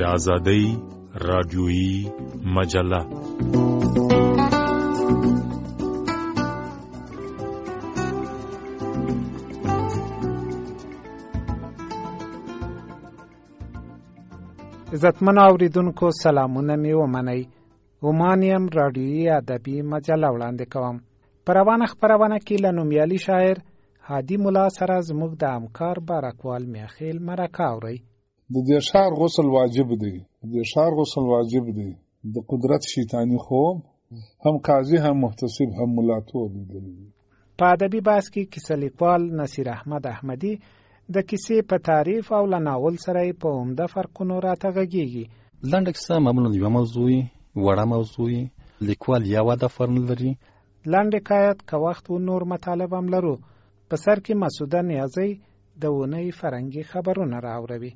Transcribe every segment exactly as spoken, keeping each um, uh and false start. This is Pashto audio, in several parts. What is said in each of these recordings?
آزادۍ رادیویي مجله. عزتمن اوریدونکو سلامونه می ومنئ. ومانیم رادیویي ادبي مجله وړاندې کوم. په روانه خپرونه کې له نومیالي شاعر هادي ملا سره زموږ د همکار بارکوال میاخیل مرکه اورئ. د دې ښار غسل واجب دی. د دې ښار غسل واجب دی. د قدرت شیطانی خوب هم قاضي هم محتسب هم ملا ټول لیدلی. په ادبي بحث کې کیسه لیکوال نصیر احمد احمدي د کیسې په تعریف او له ناول سره په عمده فرقونو راته غږیږي. لنډه کیسه معمولا یوه موضوع وي، وړه موضوع وي، لیکوال یوه هدف ورنلري. لنډ حکایت که وخت و نور مطالب هم لرو. په سر کې مسعوده نیازی د اونۍ فرهنګي خبرونه راوړوي.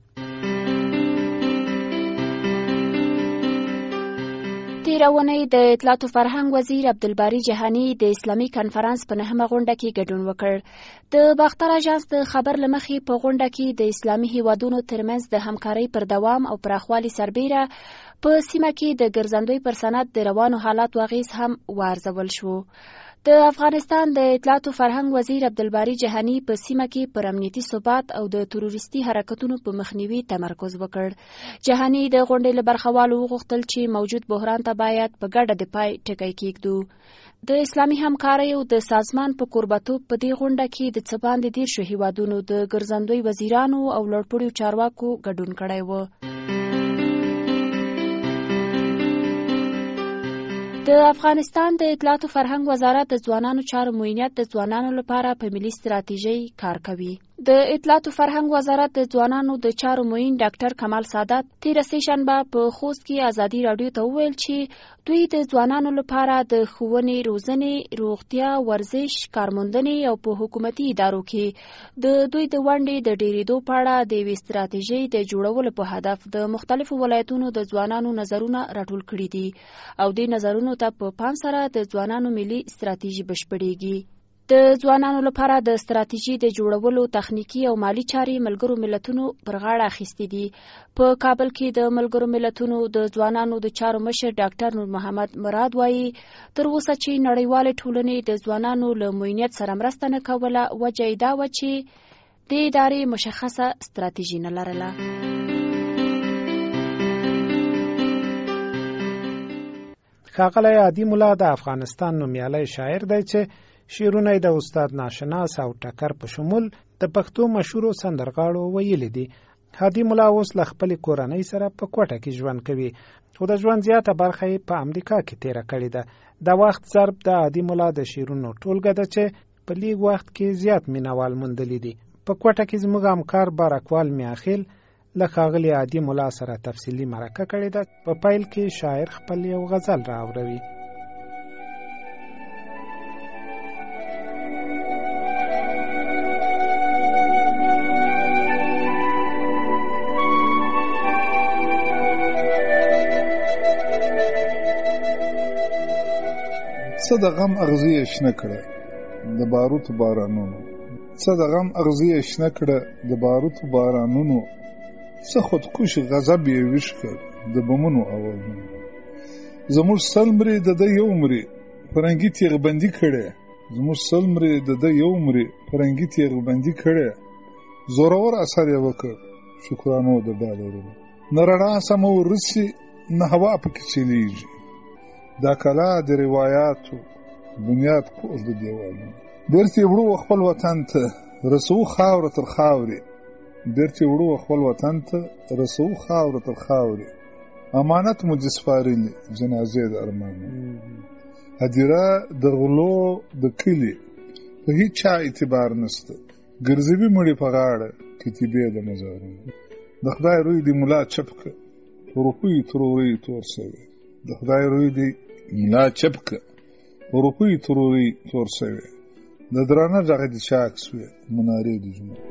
تېره اونۍ د اطلاعات او فرهنګ وزیر عبدالباري جهاني د اسلامي کنفرانس په نهمه غونډه کې ګډون وکړ. د باختر اژانس د خبر له مخې په غونډه کې د اسلامي هیوادونو ترمنځ د همکارۍ پر دوام او پراخوالي سربیره په سیمه کې د ګرځندوی پر سند د روانو حالاتو اغیز هم وارزول شو. د افغانستان د اطلاعات او فرهنګ وزیر عبدالباري جهاني په سیمه کې پر امنیتي ثبات او د تروریستي حرکتونو په مخنیوي تمرکز وکړ. جهاني د غونډې له برخوالو وغوښتل چې موجود بحران ته باید په ګډه د پای ټکی کېږدو. د اسلامي همکاریو د سازمان په کوربتوب په دې غونډه کې د څه باندې دیرشو هیوادونو د ګرځندوی وزیرانو او لوړپوړو چارواکو ګډون کړی و. د افغانستان د اطلاعات او فرهنګ وزارت د ځوانانو چارو معینیت د ځوانانو لپاره په ملي ستراتیژۍ کار کوي. د اطلاعات او فرهنګ وزارت د ځوانانو د چارو معین ډاکټر کمال سادات تېره سه شنبه په خوست کې ازادي راډیو ته وویل چې دوی د ځوانانو لپاره د ښوونې، روزنې، روغتیا، ورزش، کارموندنې او په حکومتي ادارو کې د دوی د ونډې د ډېرېدو په اړه د یوې ستراتیژۍ د جوړولو په هدف د مختلفو ولایتونو د ځوانانو نظرونه راټول کړي دي او دې نظرونو ته په پام سره د ځوانانو ملي ستراتیژي بشپړېږي. د ځوانانو لپاره د ستراتیژي د جوړولو تخنیکی او مالی چارې ملګرو ملتونو پر غاړه اخیستې دي. په کابل کې د ملګرو ملتونو د ځوانانو د چارو مشر ډاکټر نور محمد مراد وایي تر اوسه چې نړیوالې ټولنې د ځوانانو له معینیت سره مرسته نه کوله، وجه یې دا وه چې د ادارې مشخصه ستراتیژي نه لرله. ښاغلی هادي ملا د افغانستان نومیالی شاعر دی چې شعرونه د استاد ناشناس او ټکر په شمول د پښتو مشهورو سندرغاړو ویلي دي. هادي ملا اوس له خپلې کورنۍ سره په کوټه کې ژوند کوي، خو د ژوند زیاته برخه یې په امریکا کې تیره کړې ده. د وخت ضرب د هادي ملا د شعرونو ټولګه ده چې په لیږ وخت کې زیات مینوال موندلي دي. په کوټه کې زموږ همکار بارکوال میاخیل له ښاغلي هادي ملا سره تفصیلي مرکه کړې ده. په پیل کې شاعر خپل یو غزل راوړوي. څه د غم اغزی یې شنه کړه د باروتو بارانونو، څه د غم اغزی یې شنه کړه د باروتو بارانونو، څه خودکش غضب یې ویش کړ د بمونو اوازونو. زموږ سل مرې د ده یو مرې فرنګي تیغ بندي کړی، زموږ سل مرې د ده یو مرې فرنګي تیغ بندي کړی، زورور اثر یې وکړ شکرانو د ډالرونو. نه رڼا سمه ورسي نه هوا پکې چلیږي، دا کلا د روایاتو بنیاد کوږ د دیوالونو. بیرته یې وړو خپل وطن ته رسو خاوره تر خاورې، بیرته وړو خپل وطن ته رسو خاوره تر خاورې، امانت مو دې سپارلي جنازې د ارمانو. هدیره د غلو د کلي په هیڅ چا اعتبار نشته، ګرځوي مړي په غاړه کتیبې د مزارونو. د خدای روی دې ملا چپ که روپۍ ترورۍ تور سوی، د خدای روی دې ملا چپ که روپۍ ترورۍ تور سوی، د درانه غږ دې چاک سوی منارې د جومات.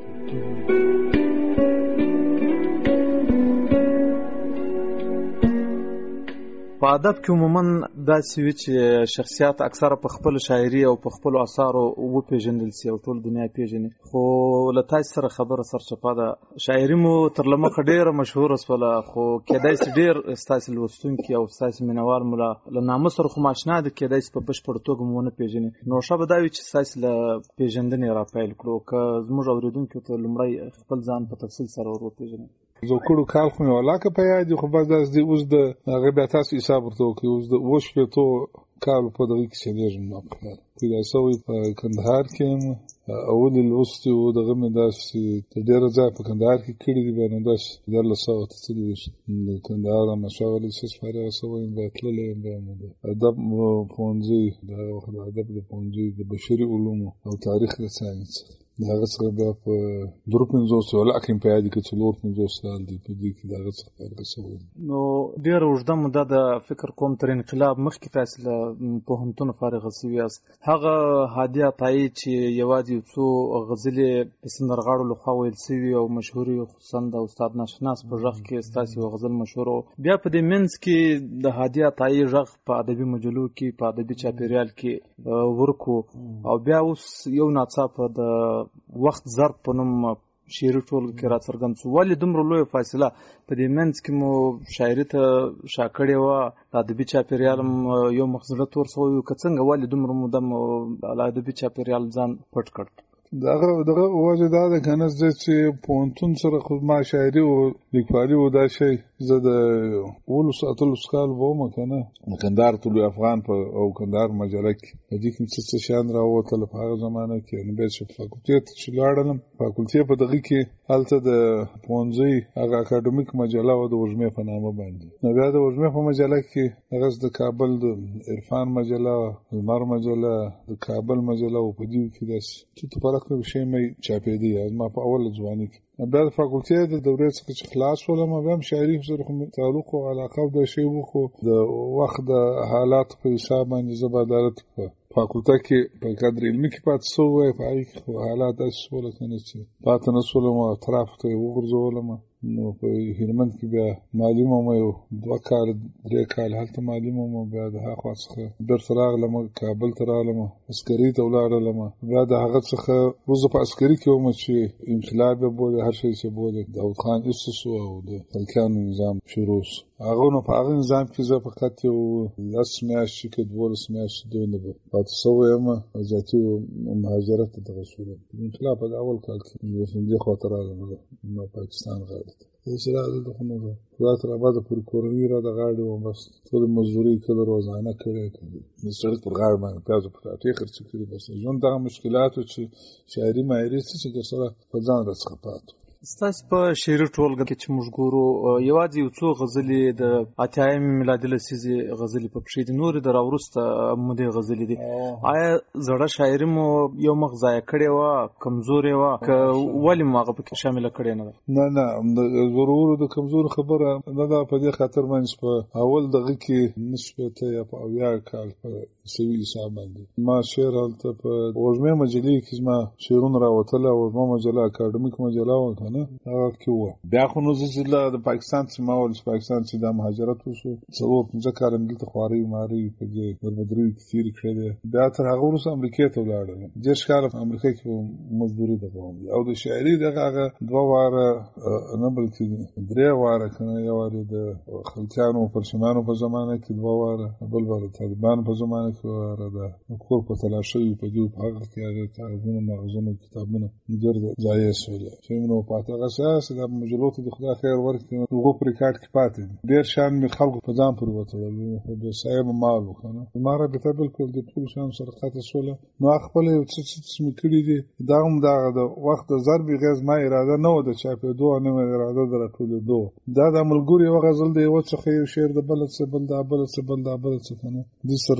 په ادب کې عموما داسې وي چې شخصیات اکثره په خپل شاعري او په خپل آثارو وپېژندل سي او ټول دنیا پیژني، خو له تاسو سره خبره سرچپه ده، شاعري مو تر لمخه ډېره مشهوره سوله، خو کېدای سي ډېر ستاسو لوستونکي او ستاسو مینوال مو له نامه سره خو ماشنا دي، کېدای سي په بشپړه توګه مو ونه پیژني. نو ښه به دا وي چې ستاسو له پیژندنې را پیل کړو، که زموږ اورېدونکو ته لومړی خپل ځان په تفصیل سره ور وپېژنئ. زه کړو کال خو مې ولاکه په یاد دي، خو بس داسې دي اوس د هغه بیا تاسو حساب ورته وکړئ، اوس د اووه شپېتو کالو په دغه کې چلېږم ما په خیال پیدا شوی په کندهار کې یم. اولې لوستي وو دغه مې داسې تر ډېره ځایه په کندهار کې کړي دي، بیا نو داسې دیارلس سوه اته څلوېښت د کندهار احمدشاه ولی لیسې فارغه شوی یم، بیا تللی یم، بیا مو د ادب پوهنځی د هغه وخت د ادب د پوهنځي د بشري علومو او تاریخ د ساینس د هغه څخه بیا په درې پنځوس ولاکه یم په یاد کې څلور پنځوس کال دی په دې کې د هغه څخه فارغه شوی یم. نو ډېره اوږده موده د فکر کوم تر انقلاب مخکې تاسې له پوهنتونه فارغه شوي یاست. هغه هادي عطایي چې یوازې یو څو غزلې په سندرغاړو لخوا ویل شوي او مشهورې، خصوصا د استاد ناشناس په غږ کې ستاسې یو غزل مشهور و، بیا په دې منځ کې د هادي عطایي غږ په ادبي مجلو کې په ادبي چاپېریال کې ورکو، او بیا اوس یو ناڅاپه د وخت ظرف په نوم شعري ټولګه کې راڅرګند شو. ولې دومره لویه فاصله په دې منځ کې مو شاعري ته شا کړې وه، د ادبي چاپېریال هم یو مخ زړه تور شوی و، که څنګه ولې دومره موده مو له ادبي چاپېریال ځان پټ کړ؟ دغه دغه وجه دا ده که نه زه چې پوهنتون سره خو ما شاعري او لیکوالي و دا شی زه د اوولس اتلس کال به وم که نه د کندهار طلوع افغان په او کندهار مجله کې په دې کې څه څه شیان راووتله په هغه زمانه کې. نو بیا چې فاکولټې ته چې لاړلم، فاکولټې په دغه کې هلته د پوهنځي هغه اکاډمیک مجله وه د وږمې په نامه باندې. نو بیا د وږمې په مجله کې هغه د کابل د عرفان مجله، لمر مجله، د کابل مجله او په دې کې داسې څه فرق شی مې چاپېدی ما په اوله ځواني کې. بیا د فاکولټې د دورې څخه چې خلاص شولم، بیا هم شاعري سره خو تعلق او علاقه او دا شی و، خو د وخت د حالاتو په حساب باندې زه به عدالت په فاکولټه کې په قدر علمي کې پاتې شوی، په هغې کې خو حالات داسې شوله که نه چې پاتې نه شولم او اطرافو ته یې وغورځولم. نو په هلمند کې بیا معلم وم، یو دوه کاله درې کاله هلته معلم وم، بیا د هاخوا څخه بېرته راغلم کابل ته راغلم، عسکري ته ولاړلم. بیا د هغه څخه اوس زه په عسکري کې وم چې انقلاب یې بولې، هر شی چې بولې، داود خان ایسته شو او د خلکیانو نظام شروع شو. هغه نو په هغه نظام کې زه فقط یو لس میاشتې کې دولس میاشتې دونه به پاتې شوی یم، ذاتي مهاجرت ته دغه شولم. انقلاب په اول کال کې دې خواته راغلم، نو پاکستان غاړې چې راغله خو نو خدای تر ابده پورې کورنۍ را د غاړې وم، بس ټولې مزدوري کله روزانه کړې، د سړک پر غاړه باندې پیازو پټاټې خرڅ کړي. بس ژوند دغه مشکلاتو چې شاعري ماهري څه چې درسره په ځان راڅخه پاتې. ستاسو په شعري ټولګه کې چې موږ ګورو یوازې یو څو غزلې د اتیایم میلادي لسیزې غزلې په پښې دي، نورې د راوروسته مودې غزلې دي. آیا زړه شاعري مو یو مخ ضایع کړې وه، کمزورې وه، که ولې مو هغه پکې شامله کړې نه ده؟ نه نه د زورورو د کمزورو خبره نه ده، په دې خاطر باندې په اول دغه کې نه شپېته یا په اویا کال په عیسوي حساب باندې ما شعر هلته په وږمې مجلې کې زما شعرونه راوتله، وږمه مجله اکاډمیک مجله وه که نه هغه کې وه. بیا خو نو زه چې د پاکستان چې ما ویل چې پاکستان چې دا مهاجرت وشو، څلور پنځه کاله مې دلته خوارۍ مارۍ په دې بربدریو کې تېرې کړې دي. بیا تر هغه وروسته امریکې ته ولاړم، دېرش کاله په امریکا کې مزدوري دغه وم، او د شاعري دغه هغه دوه واره نه بلکې درې واره که نه، یو وار د خلجیانو پرچمانو په زمانه کې دوه واره، بل وار د طالبانو په زمانه کې واره، د کور په تلاشیو په دې په هغه کې هغه کتابونه مغزونه کتابونه ډېر ضایع شول. چې نو پاتې هغه سیاسي د مجلو ته د خدای خیر ورکړي، هغو په ریکارډ کې پاتې دي. ډېر شیان مې خلکو په ځان پورې وتړل، خو د صاحب مال و که نه زما رابطه بالکل د ټولو شیانو سره قطع شوله. نو هغه خپله یو څه څه مې کړي دي، دا هم دغه د وخت د ضرب غیز ما اراده نه وه د چاپېدو، نه مې اراده د راټولېدو. دا د ملګرو یوه غزل د یوه څخه یو شعر د بله څه بل دا بله څه بل دا بله څه که نه دې سره راټول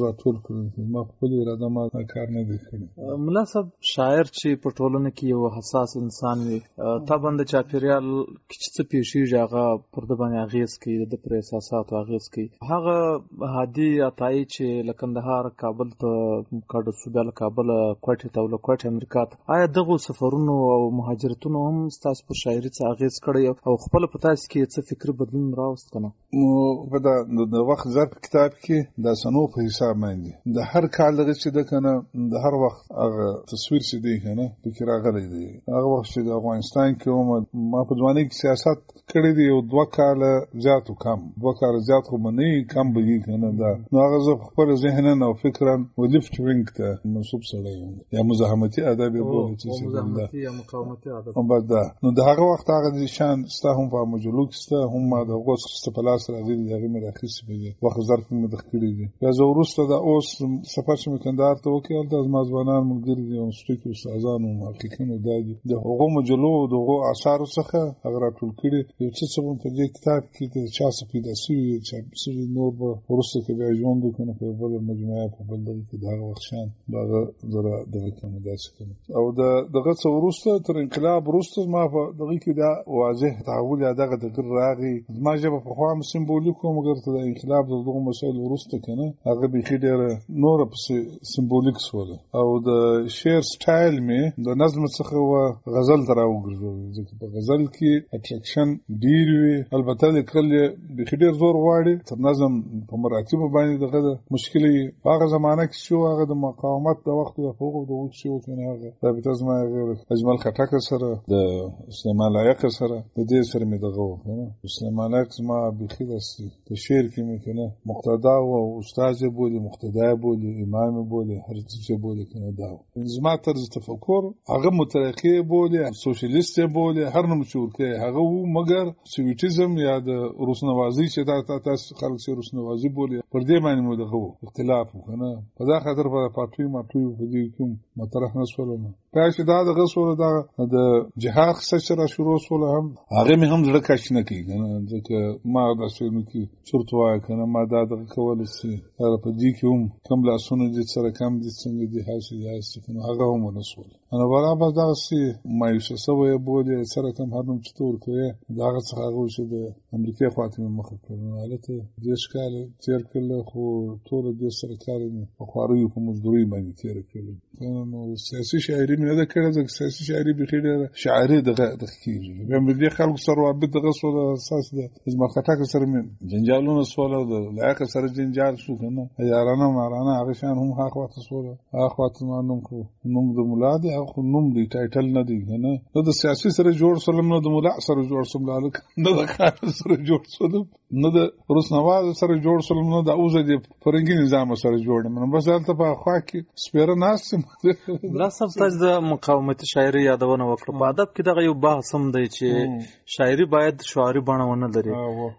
کړی، ما په خپل اراده ما کار نه دی کړی. ملا صاحب، شاعر چې په ټولنه کې یو حساس انسان وي، طبعا د چاپیریال کې چې څه پیښیږي هغه پر ده باندې اغېز کوي، د ده پر احساساتو اغېز کوي. هغه هادي عطایي چې له کندهار کابل ته کډه سو، بیا له کابله کوټې ته او له کوټې امریکا ته، آیا دغو سفرونو او مهاجرتونو هم ستاسو په شاعري څه اغېز کړی او خپله په تاسو کې څه فکري بدلون راوست که نه؟ په د وخت ظرف کتاب کې د سنو په حساب باندې د هر کال دغه چې ده که نه د هر وخت هغه تصویر چې دی که نه پکې راغلی دی. هغه وخت چې د افغانستان کې وم، ما په ځوانۍ کې سیاست کړی دی، یو دوه کاله زیات و کم، دوه کاله زیات خو به نه وي، کم به وي که نه. دا نو هغه زه په خپله ذهنا او فکرا و لیفټ وینګ ته منسوب سړی یم، یا مزاحمتي ادب یې بولي چې مزاحمتي یا مقاومتي ادب. بس دا نو د هغه وخت هغه د شان ستا هم په مجلو کې ستا هم ما د هغو څه په لاس راغلي دي، هغې مې راخیستې په دې وخت ظرف مې مدخ کړي دي. بیا زه وروسته د اوس سفر چې مې کندهار ته وکړ، هلته زما ځوانان ملګري دي، انسټیټیوټ کې استادان و محققین و دا دي، د هغو مجلو او د هغو اثارو څخه هغه راټول کړي. یو څه څه په دې کتاب کې د چا څه پیدا سوي چاپ سوي، نور به وروسته که بیا ژوند وکړو په بله مجموعه په بل دغه کې د هغه وخت شیان به هغه زه را دغه کړم داسې کړم. او د دغه څه وروسته تر انقلاب وروسته زما په دغه کې دا واضح تحول یا دغه دغه راغی. زما ژبه پخوا هم سمبولیک و، مګر ته د انقلاب د دغو مسایلو وروسته که نه هغه بیخي ډېره نوره پسې سمبولیک سوله. او د شعر سټایل مې د نظم څخه و غزل ته را وګرځوي، ځکه په غزل کې اټریکشن ډېر وي. البته لیکل یې بیخي ډېر زور غواړي، تر نظم په مراتبو باندې دغه د مشکل یې په هغه زمانه کې چې هغه د مقاومت د وخت د هغو د وخت چې و که نه هغه رابطه زما اجمل خټک سره د سلیمان لایق سره د دې سره مې دغه و. سلیمان لایق زما بیخي داسې په شعر کې مې که نه مقتدا و، استاد یې بولي، مقتدا یې بولي، امام یې بولي، هر څه چې بولي که نه دا و. زما طرز تفکر هغه مترقي یې بولي، سوشلیست یې بولي، هر نوم چې ورکوي هغه و، مګر سویټیزم یا د روسنوازي چې دا تاسو خلک چې روسنوازي بولي پر دې باندې مو دغه و اختلاف و که نه. په دا خاطر په پاټوي ماټوي په دې کوم مطرح نه سوله نه بیا چې دا دغه سوله دا د جهاد قصه چې را شروع سوله هم هغې مې هم زړه کش نه کوي که نه، ځکه ما داسې نو کې چورت وایه که نه، ما دا دغه کولی چې هغه په دې کې هم کم لاسونه دي سره کم دي څنګه دي هسې دي هسې که نه هغه هم ونه سوله. نو برابر دغسې مایوسه سوی یې بولي، سره کم هر نوم چې ته ورکوې د هغه څخه هغه و چې د امریکې خواته مې مخه کړل. نو هلته دېرش کاله تېر کړل، خو ټوله دېرش سره کاله مې په خواریو په مزدورۍ باندې تېره کړل. نو سیاسي شاعري مې نه ده کړې، ځکه سیاسي شاعري بیخي ډېره شاعري دغه دغه کېږي. بیا مې دې خلکو سره روابط دغه سوله، اساس د اجمل خټک سره مې جنجالونه سوله، د لایق سره جنجال شو که نه، یارانه مارانه هغه شیان هم هغه خواته سوله. هغه خواته ما نوم کړو، نوم د ملا دی، هغه خو نوم دی، ټایټل نه دی که نه. نو د سیاسي سره جوړ سولم، نه د ملا سره جوړ سوم، هلک نه د کار سره جوړ سولم، نه د روسنواز سره جوړ سولم، نه د اوزه د فرنګي نظام سره جوړ یم. نو بس هلته په خوا کې سپېره ناست یم. ملا صاحب، تاسو د مقاومتي شاعري یادونه وکړه. په ادب کې دغه یو بحث هم دی چې شاعري باید شعاري بڼه ونه لري.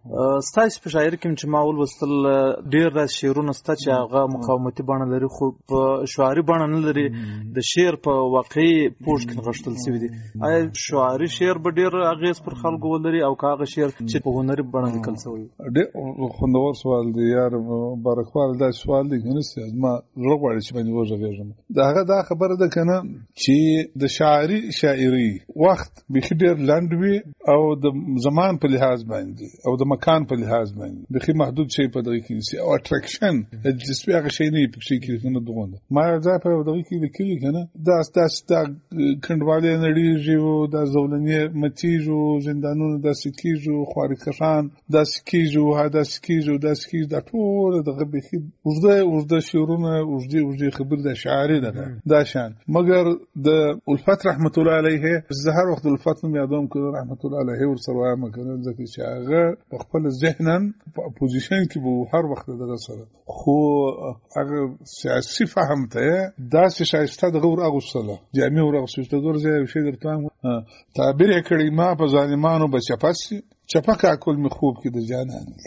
ستاسو په شاعري کې چې ما ولوستل ډېر داسې شعرونه شته چې هغه مقاومتي بڼه لري، خو په شعاري بڼه نه لري، د شعر په واقعي پوښ کې نغښتل شوي دي. آیا شعاري شعر به ډېر اغېز پر خلکو ولري او که هغه شعر چې په هنري بڼه لیکل شوی؟ ډېر خوندور سوال دی یار، مبارکوال. دا سوال دی که نه زما زړه غواړي چې باندې وغږېږم. د هغه دا خبره ده که نه چې د شاعري شاعري وخت بیخي ډېر لنډ وي، او د زمان په لحاظ باندې او د مکان په لحاظ باندې بیخي محدود شی په دغه کې دي، او اټریکشن دلچسپي هغه شی نه وي پکې کې نه دغونه. ما یو ځای په دغه کې لیکلي که نه، دا داسې دا کنډوالې نړېږي، او دا زولنې متېږي، زندانونه داسې کېږي، خوارکښان داسې کېږي، ها داسې کېږي، داسې کېږي. دا ټوله دغه بیخي اوږده اوږده شعرونه، اوږدې اوږدې خبرې، دا شاعري ده دا شان. مګر د الفت رحمت الله علیه، زه هر وخت الفت نوم یادوم که رحمت الله علیه ورسره وایم که نه، ځکه چې هغه په خپل ذهنا په اپوزیشن کې به هر وخت دغه سره، خو هغه سیاسي فهم ته داسې شایسته دغه ور اغوستله، جامې ور اغوستله. ګورځه یو شی درته وایم، تعبیر یې کړی، ما په ظالمانو به چپه سي، چپه کاکل مې خوب کې د جانان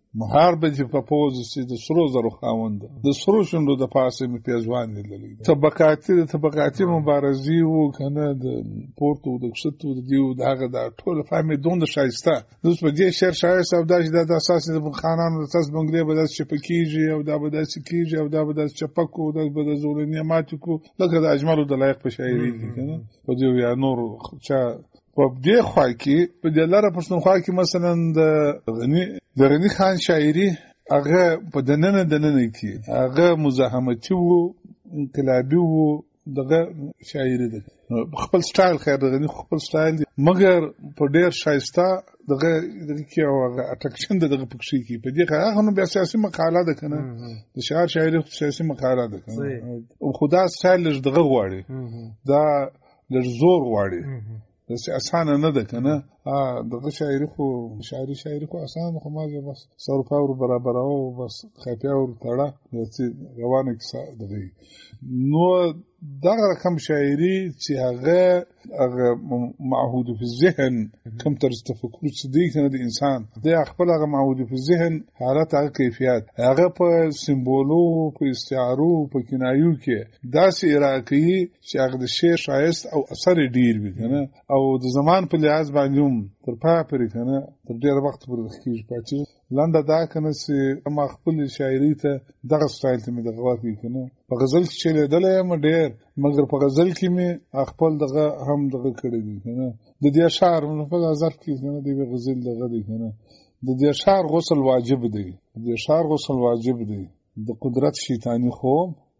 مهار به چې په پوز سي د سرو زرو خاوند د سرو شوندو د پاسه می پیزوان لیدلې طبقاتي د طبقاتي مبارزي وو کنه د پورتو د کښتو د دیو دغه د ټول فهمي دوند شایسته د په دې شهر شایسته او د اساس د خانانو د تاس بنگلې به د چپکیږي او د به د سکیږي او د به د چپکو د به د زولنی ماتکو لکه د اجمل د لایق په شاعري کنه په دې یا نور چا په دې خوا کې په دې لاره پښتونخوا کې مثلا د غنی د غنی خان شاعري هغه په دننه دننه کې هغه مزاحمتي وو انقلابي وو دغه شاعري ده خپل سټایل خیر د غنی خپل سټایل دی مګر په ډیر شایسته دغه دغه کې هغه اټریکشن دغه پکشي کې په دې هغه نو بیا سیاسي مقاله ده کنه د شعر شاعري سیاسي مقاله ده کنه او خدا سټایل دغه غواړي دا لږ زور غواړي داسې اسانه نه ده کنه دغه شاعري خو شاعري شاعري خو اسانه خو ماګه بس سر پاور برابر او بس خپیاور تړه چې روانه کیسه دغه نو دغه رقم شاعري چې هغه هغه معهود په ذهن کوم طرز تفکر چې دی کنه د انسان د خپل هغه معهود په ذهن حالت هغه کیفیت هغه په سمبولو په استعارو په کنایو کې داسې عراقي چې هغه د شعر شایست او اثر ډیر وي کنه او د زمان په لحاظ باندې تر پا پرې کنه تر ډیر وخت پورې خېږي پاتې لنډه دا کنه چې ما خپل شاعري ته دغه سټایل ته مې دغه واقعي کنه په غزل کې چې لیدلې یم ډیر مګر په غزل کې مې خپل دغه هم دغه کړی دی کنه د دې شعر په نظر کې کنه د غزل دغه دی کنه د دې شعر غسل واجب دی د دې شعر غسل واجب دی د قدرت شیطانی خو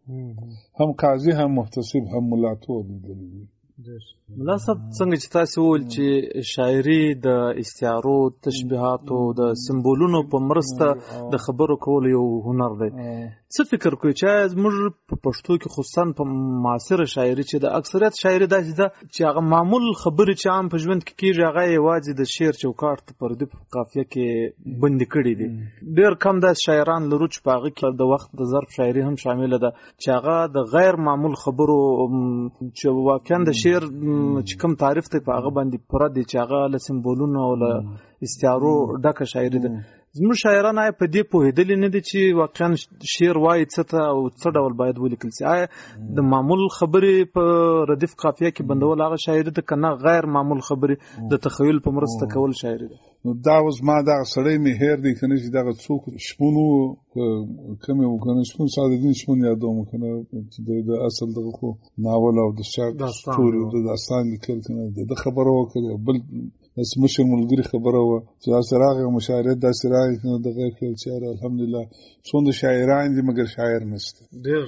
هم قاضي هم محتسب هم ملاتو دی ملا صاحب څنګه چې تاسو ول چې شاعري د استعارو تشبيهاتو د سمبولونو په مرسته د خبرو کول یو هنر دی څه فکر کوئ چې موږ په پښتو کې خصوصا په معاصره شاعري چې د اکثریت شاعري داسې ده چې هغه معمول خبرې چې عام په ژوند کې کیږي هغه یوازې د شعر چوکاټ ته پر د قافیه کې بند کړي دي ډېر کم د شاعران لرو چې په هغه کې د وخت د ظرف شاعري هم شامل ده چې هغه د غیر معمول خبرو چې واقعا د شعر چې کوم تعریف ته په هغه باندې پوره دي چې هغه له سمبولونو او له استعارو ډکه شاعري ده زموږ شاعران آیا په دې پوهېدلي نه دي چې واقعا شعر وایي څه ته او څه ډول باید ولیکل شي آیا د معمول خبرې په ردیف قافیه کې بندول هغه شاعري ده که نه غیر معمول خبرې د تخیل په مرسته کول شاعري ده نو دا اوس ما دغه سړی مې هیر دی کنه چې دغه څوک شپونو کومه وکنه شپون صادقین شپون یادوم کنه چې د اصل دغه خو ناول او د شعر ټول د داستان لیکل کنه د خبرو وکړه بل اس مشر ملګری خبره و چې سراغه مشاعره د سراغه کنه دغه چې الحمدلله څوند شاعران دي مګر شاعر نشته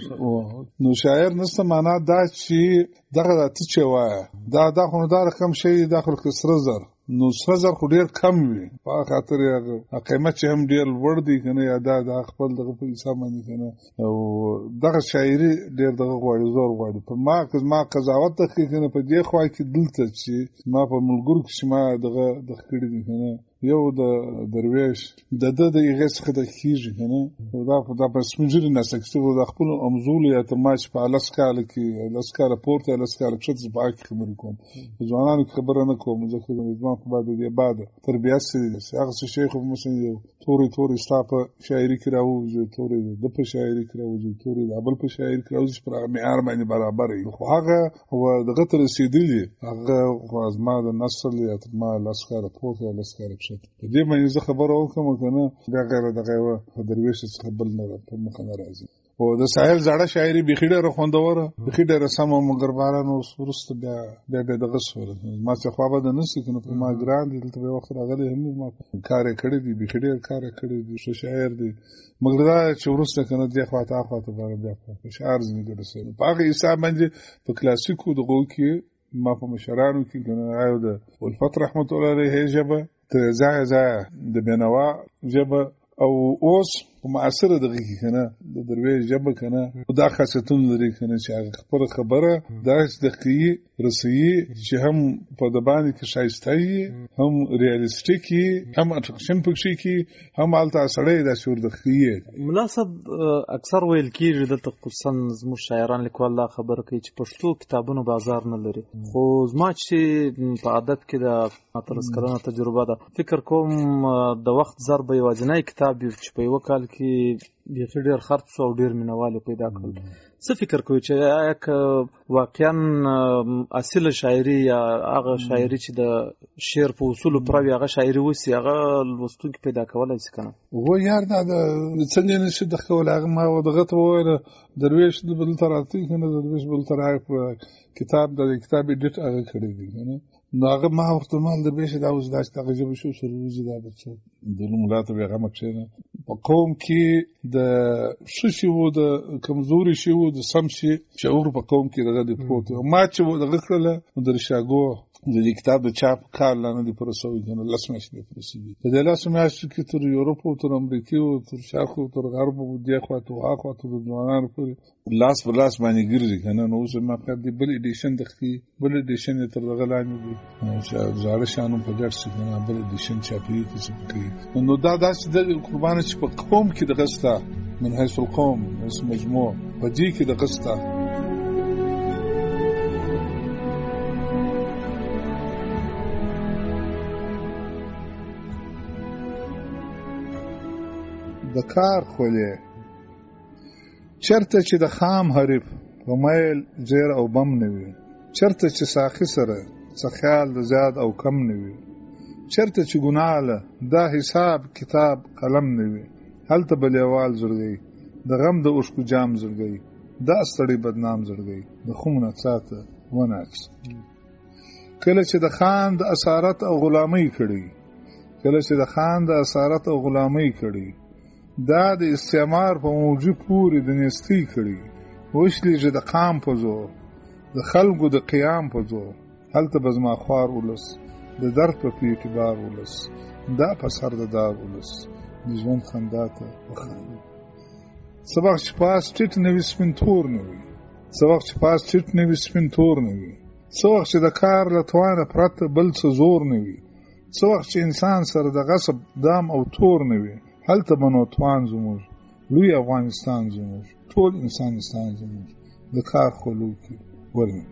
ډېر نو شاعر نشته معنا دا چې دغه د چې وای دا د خو دا رقم شي داخل کسر زر نو سره زر خو ډیر کم وي په خاطر یې قیمت چې هم ډیر لوړ دی کنه یا دا د خپل دغه په حساب باندې کنه او دغه شاعري ډیر دغه غوړي زور غوړي په ما که ما قضاوت کوي کنه په دې خوا کې دلته چې ما په ملګرو کې ما دغه د خړې دي کنه یو د درویش د د د یغه څخه د کیږي کنه دا په د پسمنجری نسکسو د خپل امزول یا تماش په لاسکال کې لاسکال پورته لاسکال چت زباک خبرې کوم ځوانانو خبره نه کوم ځکه د ځوان په بعد دی بعد تربیه سره هغه شیخ مثلا یو توري توري ستاپ شاعري کې راوځي توري د په شاعري کې راوځي توري د بل په شاعري کې راوځي پر معیار باندې برابر وي خو هغه هو دغه تر رسیدلی هغه ازما د نسل یا ما لاسکال پورته لاسکال په دې باندې زه خبره وکم کنه دا غیر دغه و درویش څخه بل نه په مخ نه راځي او د ساحل زړه شاعري بخیډه رخوندوره بخیډه رسمه مګربارانو سورست بیا بیا دغه سره ما څه خو به نه سې کنه په ما ګران دي ته وخت راغلی هم ما کار کړی دی بخیډه کار کړی دی شاعر دی مګر دا چې ورسته کنه دی خواته خواته بیا په شعر زنده رسېږي په هغه حساب باندې په کلاسیکو دغه کې ما په مشرانو کې کنه آیو د الفت رحمت الله علیه جبه ته ځای ځای د بنوا جبه او اوس په معاصره دغه کې کنه د درویش ژبه کنه دا خاصیتونه لري کنه چې هغه خپل خبره داسې دقیقي رسوي چې هم په د باندې کې شایسته وي هم ریالستیک وي هم اټراکشن پکې کې هم الته سړی د شور دقیقي مناسب اکثر ویل کېږي دلته خصوصا زموږ شاعران لیکوال دا خبره کوي چې پښتو کتابونو بازار نه لري خو زما چې په ادب کې د اتلس کلنه تجربه ده فکر کوم د وخت ضرب یوازینی کتاب چې په یو کال کې بیخي ډېر خرڅ او ډېر مینوال پیدا کړل څه فکر کوي چې آیا واقعا اصل شاعري یا هغه شاعري چې د شعر په اصولو پراوي هغه شاعري وسی هغه لوستونکي پیدا کولای شي کنه و یار دا څنګه نشي د خول هغه ما ودغه ته وره درویش د بل تراتي کنه درویش بل تر کتاب د کتاب ایډیټ هغه کړی دی کنه نو هغه ما ورته مال د بشه دا اوس داسې هغه جبه شو سره وځي دا بچو د ملاته به هغه مکشنه په قوم کې د شوشي وو د کمزوري شي وو د سم شي شعور په قوم کې دغه د پروت ما چې دغه کړله د رشاګو د کتاب د چاپ کار لاندې د پروسوي کنه لاسمش د پروسوي د لاسمش کې تر یورپ او تر امریکا او تر شرق او تر غرب او د اخواتو اخواتو د ځوانانو پورې لاس په لاس باندې ګرځي کنه نو اوس ما په دې بل ایډیشن دخې بل ایډیشن تر دغه لاندې دي چې زړه شانو په ګډ څه کنه بل ایډیشن چاپی کې نو دا داسې د قربان چې په قوم کې د غستا من حيث القوم اسم مجموع په دې کې د غستا د کار خولې چرته چې د خام حریف په میل زیر او بم نه وي چرته چې ساخي سره څه خیال د زیاد او کم نه وي چرته چې ګناله دا حساب کتاب قلم نه وي هلته بلیوال زړګي د غم د اوشکو جام زړګي دا ستړي بدنام زړګي د خومنه ساته وناکس کله چې د خان د اسارت او غلامۍ کړي کله چې د خان د اسارت او غلامۍ کړي دا د استعمار په موجب پورې د نستی کړي وشلی چې د قام په زور د خلکو د قیام په زور هلته بزما خوار ولس د درد په اعتبار ولس دا په سر د دار ولس د ژوند خندا ته وخاندي سبق چې پاس ټیټ نوي سپین تور نه وي سبق چې پاس ټیټ نوي سپین تور نه وي سبق چې د کار له توانه پرته بل څه زور نه وي سبق چې انسان سره د غصب دام او تور نه وي هلته بنو توان زموږ لوی افغانستان زموږ ټول انسانستان زموږ د کار خلو کې ورنه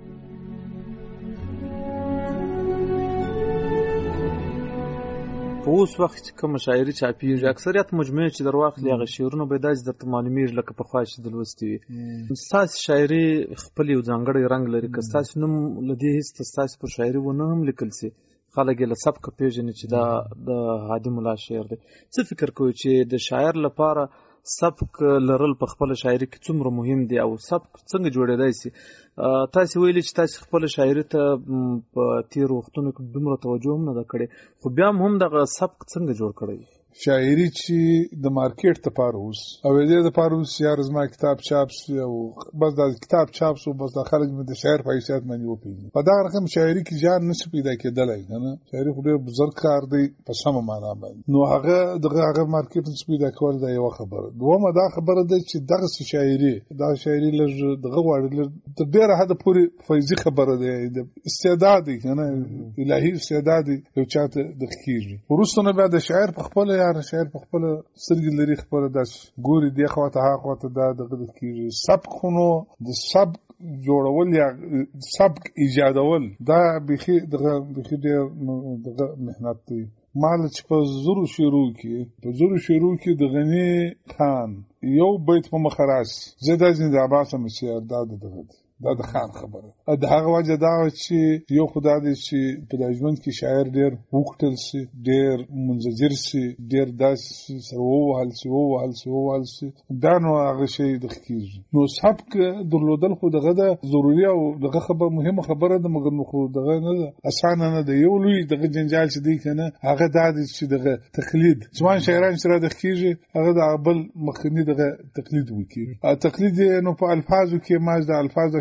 په اوس وخت کې کوم شاعري چاپیږي اکثریت مجموعه چې درواخلي هغه شعرونه به داسې درته معلومیږي لکه په خوا چې د لوستي وي ستاسې شاعري خپل یو ځانګړی رنګ لري که ستاسې نوم له دې هېڅ ستاسې پر شاعري ونه هم لیکل سي خلک یې له سبکه پېژني چې دا د هادي ملا شعر دی څه فکر کوئ چې د شاعر لپاره سبک لرل په خپل شاعري کې څومره مهم دی او سبک څنګه جوړېدای شي تاسو ویلي چې تاسو خپل شاعري ته په تیر وختونو کې دومره توجه هم نه ده کړې خو بیا هم دغه سبک څنګه جوړ کړی شاعري چې د مارکیټ ته پاروس او دې د پاروس یار زما کتاب چاپ شو او بس دا کتاب چاپ شو بس د خلک مې د شاعر په حیثیت باندې وپیژني په دا رقم شاعري کې جان نشي پیدا کېدلای کنه شاعري خو ډېر بزرګ کار دی په سمه معنا باندې نو هغه دغه هغه مارکیټ نشي پیدا کول دا یو خبره دومره دا خبره ده چې دغه شاعري دا شاعري لږ دغه وړ د ډېر حد پورې فیضي خبره ده د استعداد کنه الهي استعداد یو چاته د خکېږي ورسونه بعد شاعر په خپل یار شاعر په خپل سرګي لري خپل داس ګوري دی خواته ها خواته دا دغه کیږي سبق خونو د سبق جوړول یا سبق ایجادول دا بخي دغه بخي دغه مهنت دی مال چې په زورو شروع کې په زورو شروع کې د غنی خان یو بیت په مخراس زیاده زنده عباس مسیار دا دغه دا د خان خبره د هغه وجه دا چې یو خدای دې چې په د ژوند کې شاعر ډېر وکټل سي ډېر منځجر سي ډېر داس سره ووهل سي ووهل سي ووهل سي دا نو هغه شی د خکېږي نو سبک درلودل خو دغه د ضروري او دغه خبر مهمه خبره ده مګر خو دغه نه اسانه نه ده یو لوی دغه جنجال چې دی کنه هغه دا چې دغه تقلید ځوان شاعران سره د خکېږي هغه د بل مخنی دغه تقلید وکړي تقلید نو په الفاظو کې ما د الفاظ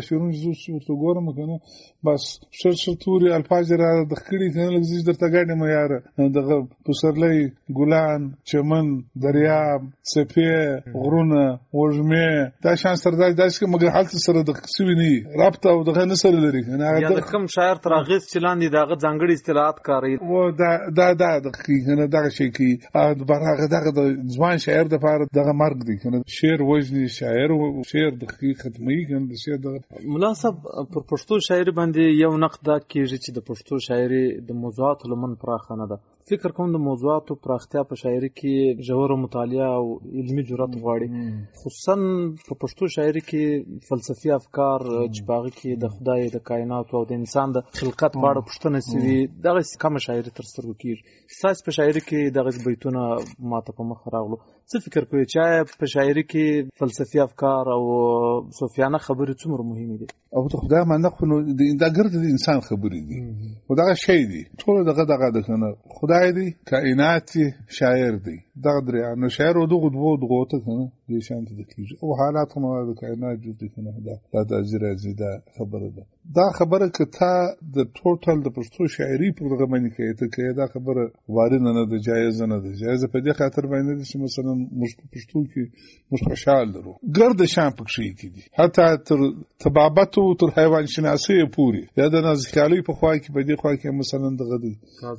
شیرون چې زه ورته ګورم کنه بس شر شر توري الفاظ را د خړې کنه لږ زیږ درته ګاډي مې یاره دغه پسرلی ګلان چمن دریاب سپې غرونه وژمې دا شان سردار داسې مګر حالت سره د سوي نه رابطه او دغه نسل لري کنه یا د کوم شاعر تر اغیز چلاندې دغه ځانګړي اصطلاحات کاروي و دا دا دا د کنه دغه شي کی برغه دغه د ځوان شاعر د لپاره دغه مرګ دی کنه شعر وجني شاعر او شعر د ختمي کنه د شعر د مولا صاحب پر پښتو شاعري باندې یو نقد دا کیږي چې د پښتو شاعري د موضوعات لمن پراخه نه ده. فکر کوم د موضوعاتو پراختیا په شاعري کې ژوره مطالعه او علمي جرأت غواړي، خصوصا په پښتو شاعري کې فلسفي افکار چې باغ کې د خدای د کائنات او د انسان د خلقت په اړه پوښتنه شوي دغه کوم شاعري تر سترګو کېږي. تاسو په شاعري کې دغه بیتونه ماته په مخ راغلو، څه فکر کوئ چې په شاعري کې فلسفي افکار او صوفیانه خبرې څومره مهمې دي؟ او ته خدای باندې خو دا ګرد د انسان خبرې دي او دا شی دی ټول دغه دغه د کنه خدای دی کائنات شاعر دی دغه درې نو شاعر او دغه دوه دغه ته کنه دې شانت د کیږي او حالات هم د کائنات جوړ دي کنه دا د زیره زیاده خبره ده. دا خبره که تا د ټوټل د پښتو شاعري په دغه باندې کې ته کې دا خبره وارد نه ده، جایز نه ده. جایز په دې خاطر باندې چې مثلا موږ په پښتو کې موږ خوشحال درو ګرد شام پکې کې دي حتی تر تبابت او تر حیوان شناسي پوری یا د نازکالي په خوا کې په دې خوا کې مثلا دغه دی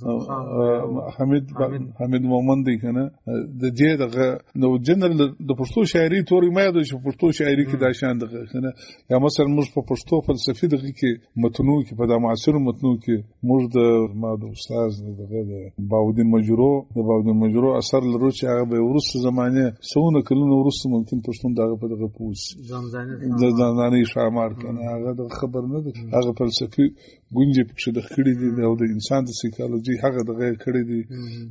حمید حمید مومند دی کنه د دې دغه نو جنرال د پښتو شاعري توري مې د پښتو شاعري کې دا شان دغه کنه یا مثلا موږ په پښتو فلسفي دغه کې متنو کې په د معاصر متنو کې موږ د ما د استاد دغه د باودین مجرو د باودین مجرو اثر لرو چې هغه به ورسره زمانه سونه کلونه ورسره ممکن پښتون دغه په دغه پوس د ځانځاني شامار کنه هغه د خبر نه ده هغه فلسفي ګونجې پکې د خړې دي او د انسان د سایکالوژي هغه دغه کړې دي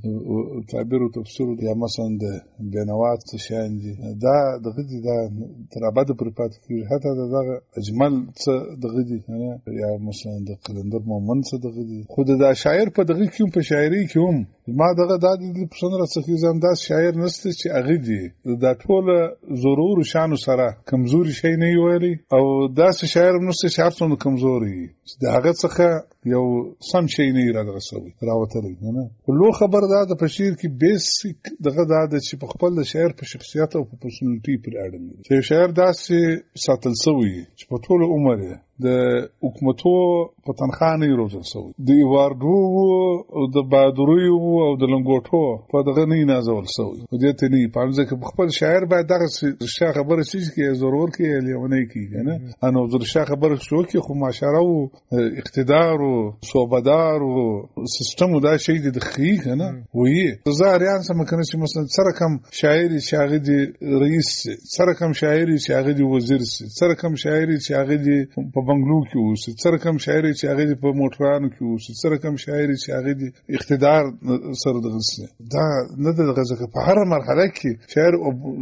تعبیر او تفسیر یا مثلا د بنوات شان دي دا دغه دي دا تر ابد پر پات کې حتی دغه اجمل څه دغه دي یا مثلا د قلندر مومن څه دغه دي خود دا شاعر په دغه کې په شاعري کې هم ما دغه د دې پسند راڅخه زمدا شاعر نسته چې هغه دي دا ټول ضرور شانو سره کمزوري شي نه ویلي او دا شاعر نسته چې هر څومره کمزوري دا هغه څخه یو سم شي نه راغسوي راوتلی نه لو خبر دا د پشیر کې بیسیک دغه دا چې په خپل شاعر په شخصیت او په پرسونالټي پر اړه چې شاعر داسې ساتل سوی چې په ټول عمر د حکومتو په تنخواه نه روزل سوی د ایواردو او د بادروي او د لنګوټو په دغه نه نازول سوی او دې ته نه پامځه کې خپل شاعر باید دغه شاعر خبره شي چې ضرور کې لیونه کیږي نه انو زر شاعر خبره شو کې خو معاشره او اقتدار او صوبدار او سیستم دا شي د خې نه وې زاریان سم کنه چې مثلا سره کم شاعر شاعر دی رئیس سره کم شاعر شاعر دی وزیر سره کم شاعر شاعر دی په بنگلو کې اوسه سره کم شاعر چې هغه په موټرانو کې اوسه سره کم شاعر چې هغه د اقتدار سره دغسه دا نه دغه ځکه په هر مرحله کې شاعر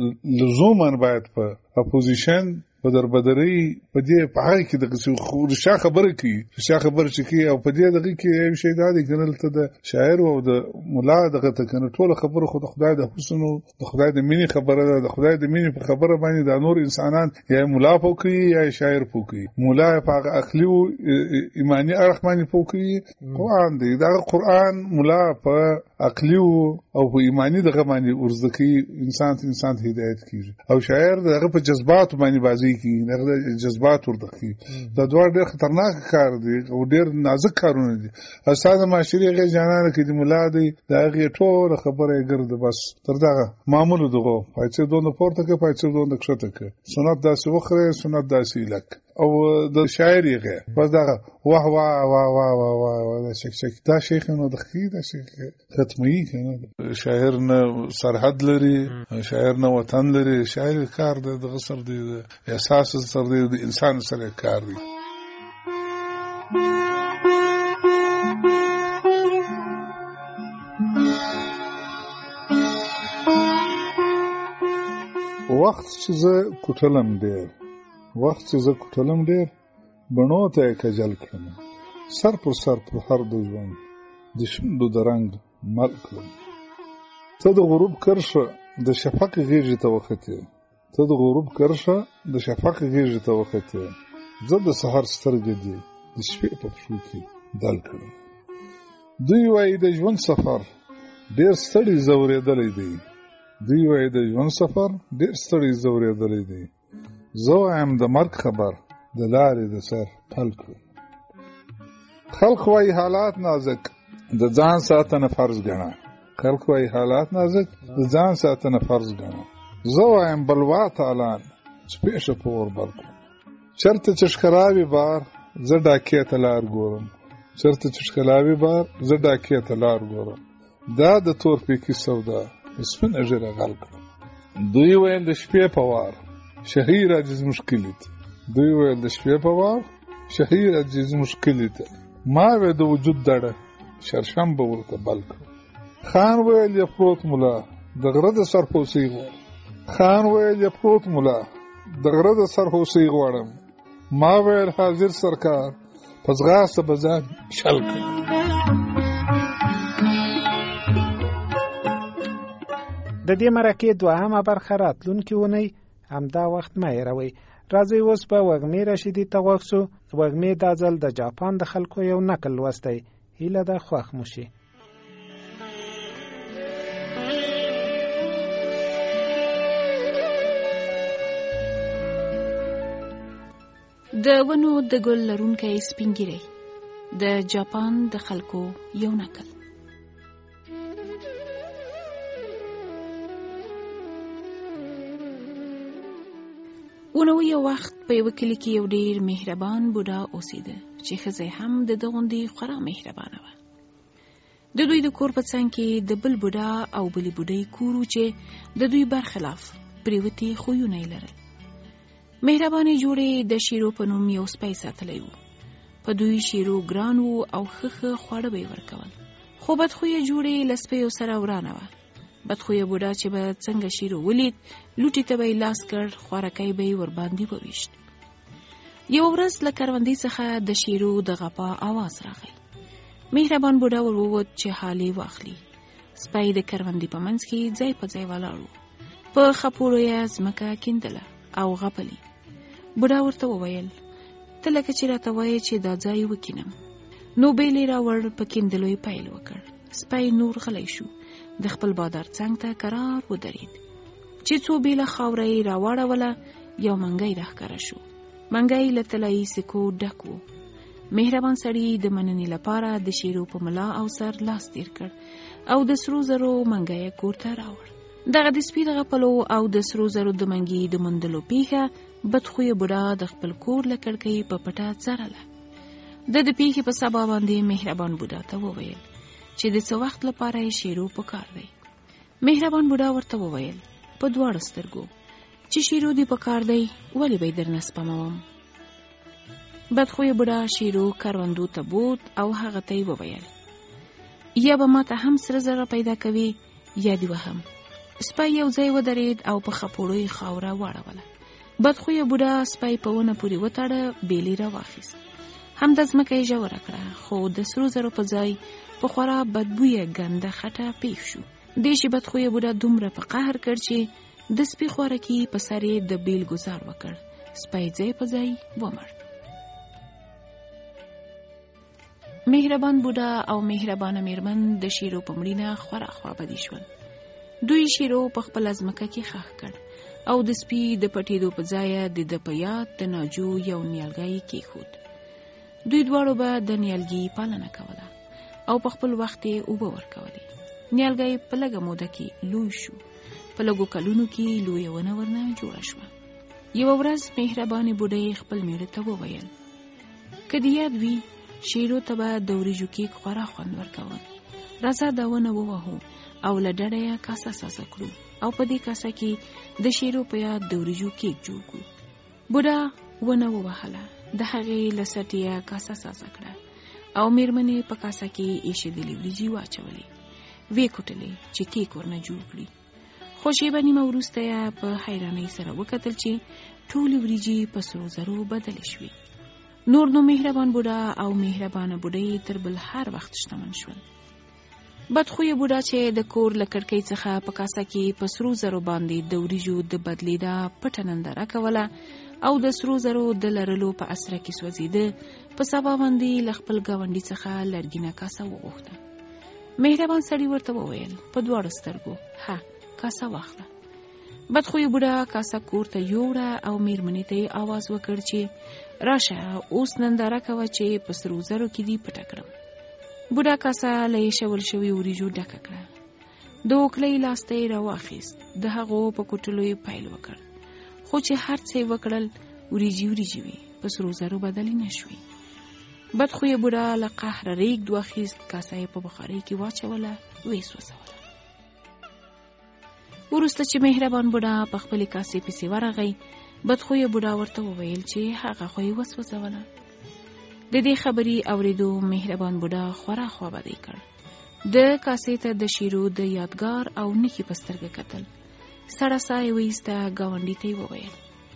لزوما باید په اپوزیشن په دربدري په دې په هغه کې دغه خو شا خبره کوي شا خبره چې کوي او په دې دغه کې یو شی دا دی کنه ته د شاعر او د مولا دغه ته کنه ټول خبره خو د خدای د حسن او د خدای د مینې خبره ده د خدای د مینې په خبره باندې د نور انسانان یا مولا پوکي یا شاعر پوکي مولا په عقلي او ایمانی اړخ باندې پوکي قرآن دی دا قرآن مولا په عقلي او په ایمانی دغه باندې ورزکي انسان ته انسان هدایت کیږي او شاعر دغه په جذبات باندې بازي کی دغه جذبات ورته کی دا دوه ډېر خطرناک کار دی او ډېر نازک کارونه دي استاد معاشري غي جانانه کې د مولا دی دا غي ټول خبره ګرځي بس تر دغه معمول دغه پاتې دونه پورته کې پاتې دونه کښته کې سنت داسې وخره سنت داسې لک او د شاعري غي بس دغه واه واه واه واه واه واه شک شک دا شیخ نو د خې دا شیخ ختمي کنه شاعر نه سرحد لري شاعر نه وطن لري شاعر کار د غسر دی احساس سره د انسان سره کار دی وخت چې زه کوټلم ډېر وخت چې زه کوټلم ډېر بڼو ته کجل کړم سر پر سر پر هر د ژوند د شونډو د رنګ مل کړم ته د غروب کرشه د شفق غیږې ته وختې ته د غروب کرشه د شفق غیږې ته وختې زه د سهار سترګې دي د شپې په پښو کې دل کړم. دوی وایي د ژوند سفر ډېر ستړی ځورېدلی دی. دوی وایي د ژوند سفر ډېر ستړی ځورېدلی دی. زه وایم د مرګ خبر د لارې د سر پل کړم. خلق وایي حالات نازک د ځان ساتنه فرض ګڼه. خلق وایي حالات نازک د ځان ساتنه فرض ګڼه. زه وایم بلوا تالان چې پیشه په اور بل کړم. چرته چې ښکلاوي بار زه ډاکې ته لار ګورم. چرته چې ښکلاوي بار زه ډاکې ته لار ګورم. دا د تور پیکي سودا سپینه ږیره غل کړم. دوی ویل د شپې په وار شهی راځي زموږ کلي ته. دوی ویل د شپې په وار شهی راځي زموږ کلي ته. ما وې د وجود دړه شرشم به ورته بل کړم. خان ویل یا پروت ملا د غره د سر هوسۍ غواړم. خان ویل یا پروت ملا د غره د سر هوسۍ غواړم. ما ویل حاضر سرکار په ځغاسته به ځان شل کړم. د دې مرکې دوهمه برخه راتلونکې اونۍ همدا وخت مه هېروئ. راځئ اوس به وږمې رشیدي ته غوږ شو. وږمې دا ځل د جاپان د خلکو یو نکل لوستی. هیله ده خوښ مو شي. د ونو د ګل لرونکی سپین ږیری د جاپان د خلکو یو نکل. ونو یو وخت په یو کلی کې یو ډیر مهربان بوډا اوسېده چې ښځه هم د ده غوندې خورا مهربانه وه. د دوی د کور په څنګ کې د بل بوډا او بلې بوډۍ کور و چې د دوی برخلاف پریوتې خویونه یې لرل. مهربانې جوړې د شیرو په نوم یو سپی ساتلی و. په دوی شیرو ګران و او ښه ښه خواړه به یې ورکول. خو بدخویه جوړې له سپیو سره ورانه وه. بدخویه بوډا چې به څنګه شیرو ولید لوټې ته به یې لاس کړ، خوارکی به یې ورباندې وویشت. یوه ورځ له کروندې څخه د شیرو د غپا آواز راغی. مهربان بوډا ور ووت چې حال یې واخلي. سپی د کروندې په منځ کې ځای په ځای ولاړ و. په خپوړو یې ځمکه کیندله او غپلي. بوډا ورته وویل ته لکه چې راته وایې چې دا ځای وکینم. نو بیل یې راوړ، په کیندلو یې پیل وکړ. سپی نور غلی شو، د خپل بادار څنګ ته کرار ودرېد. چې څو بیله خاوره یې راواړوله یو منګی راښکاره شو. منګی له طلایي سکو ډک و. مهربان سړي د مننې لپاره د شیرو په ملا او سر لاس تیر کړ او د سرو زرو منګی کور ته راوړ. دغه د سپي د غپلو او د سرو زرو د منګي د موندلو پیښه بدخویه بوډا د خپل کور له کړکۍ په پټه څارله. د د پیښې په سبا باندې مهربان بوډا ته وویل چې د څه وخت لپاره یې شیرو پکار دی. مهربان بوډا ورته وویل په دواړو سترګو چې شیرو دی پکار دی، ولې به یې درنه سپموم. بدخویه بوډا شیرو کروندو ته بوت او هغه ته یې وویل یا به ما ته هم سره زره پیدا کوي یا دې وهم. سپی یو ځای ودرېد او په خپوړو یې خاوره واړوله. بدخویه بوډا سپی په ونه پورې وتاړه، بیلې را واخیست. همدا ځمکه یې ژوره کړه، خو د سرو زرو په ځای په خورا بدبویه ګنده خټه پیښ شو. دې شي بدخویه بوډا دومره په قهر کړ چې د سپي خوارکي په سر یې د بیل ګزار وکړ. سپی ځای په ځای ومړ. مهربان بوډا او مهربانه میرمن د شیرو په مړینه خورا خوابدي شول. دوی شیرو په خپل ځمکه کې ښخ کړ او د سپي د پټېدو په ځای د د په یاد د ناجو یو نیالګی کېښود. دوی دواړو به د نیالګي پالنه کوله او په خپل وخت یې اوبه ورکولې. نیالګی په لږه موده کې لوی شو. په لږو کلونو کې لویه ونه ورنه جوړه شوه. یوه ورځ مهربانې بوډۍ خپل میړه ته وویل که دې یاد وي شیرو ته به د وریجو کیک خورا خوند ورکول. راځه دا ونه ووهو او له ډډه یې کاسه سازه کړو او په دې کاسه کې د شیرو په یاد د وریجو کیک جوړ کړو. بوډا ونه ووهله، د هغې له سټې یې کاسه سازه کړه او میرمنې په کاسه کې ایښودلې وریجې واچولې، ویې کوټلې چې کیک ورنه جوړ کړي. خو شیبه نیمه وروسته یې په حیرانۍ سره وکتل چې ټولې وریجې په سرو زرو بدلې شوې. نور نو مهربان بوډا او مهربانه بوډۍ تر بل هر وخت شتمن شول. بدخویه بوډا چې د کور له کړکۍ څخه په کاسه کې په سرو زرو باندې د وریجو د بدلیدا پټه ننداره کوله، او د سرو زرو د لرلو په اسره کې سوځېده. په سبا باندې له خپل ګاونډي څخه لرګینه کاسه وغوښته. مهربان سړي ورته وویل په دواړو سترګو، ها کاسه واخله. بدخویه بوډا کاسه کور ته یوړه او میرمنې ته یې آواز وکړ چې راشه اوس ننداره کوه چې په سرو زرو کې دې پټه کړم. بوډا کاسه له ایښول شوي وریجو ډکه کړه. د اوکلۍ لاس ته یې راواخیست. د هغو په کوټلو یې پیل وکړ، خو چې هر څه یې وکړل وریجې وریجې وي، په سرو زرو بدلې نه شوې. بدخویه بوډا له قهره ریږد واخیست، کاسه یې په بخارۍ کې واچوله، ویې سوځوله. وروسته چې مهربان بوډا په خپلې کاسې پسې ورغی، بدخویه بوډا ورته وویل چې هغه خو یې وسوځوله. د دې خبرې اورېدو مهربان بوډا خورا خوابدی کړ. د کاسې ته د شیرو د یادګار او نښې په سترګه کتل. سړه ساه یې وایسته. ګاونډي ته یې وویل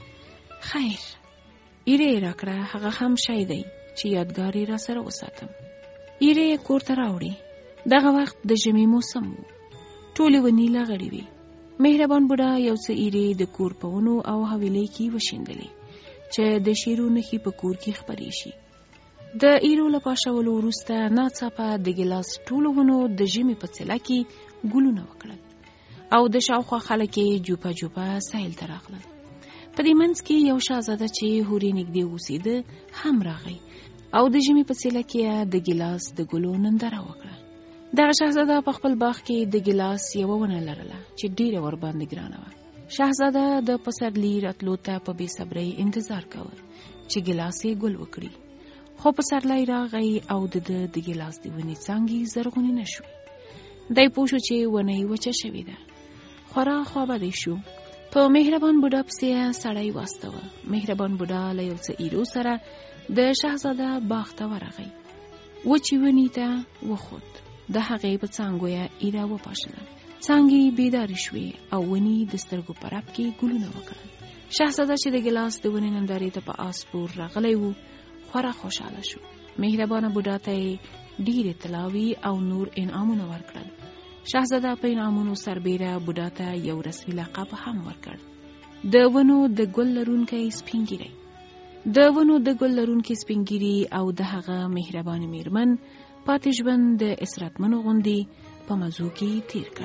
خیر ایره یې راکړه، هغه هم شی دی چې یادګار یې را سره وساتم. ایره یې کور ته راوړې. دغه وخت د ژمي موسم و، ټولې ونې لغړې وې. مهربان بوډا یو څه ایرې د کور په ونو او حویلۍ کې وشیندلې چې د شیرو نښې په کور کې خپرې شي. د ایرو له پاشولو وروسته ناڅاپه د ګیلاس ټولو ونو د ژمي په څله کې ګلونه وکړل او د شاوخوا خلک یې جوپه جوپه سیل ته راغلل. په دې منځ کې یو شهزاده چې هورې نږدې اوسېده هم راغی او د ژمي په څله کې د ګیلاس د ګلو ننداره وکړه. دغه شهزاده په خپل باغ کې د ګیلاس یوه ونه لرله چې ډیره ورباندې ګرانه وه. شهزاده د پسرلي راتلو ته په بې صبرۍ انتظار کوه چې ګیلاس یې ګل وکړي، خو پسرلی راغی او د د د ګیلاس د ونې څانګې زرغونې نه شوې. دی پوه شو چې ونه یې وچه شوې ده. خورا خوابدی شو. په مهربان بوډا پسې سړی واستوه. مهربان بوډا له یو څه ایرو سره د شهزاده باغ ته ورغی. وچې ونې ته وخوت. د هغې په څانګو یې ایره وپاشله. څانګې بیدارې شوې او ونې د سترګو په رپ کې ګلونه وکړل. شهزاده چې د ګیلاس د ونې نندارې ته په آس پور راغلی و خورا خوشحاله شو. مهربانه بوډا ته یې ډېرې طلاوي او نور انعامونه ورکړل. شهزاده په انعامونو سربیره بوډا ته یو رسمي لقب هم ورکړ، د ونو د ګل لرونکی سپینګیری. د ونو د ګل لرونکی سپینګیری او د هغه مهربانه میرمن پاتې ژوند د اسرتمنو غوندې په مزو کې تیر کړ.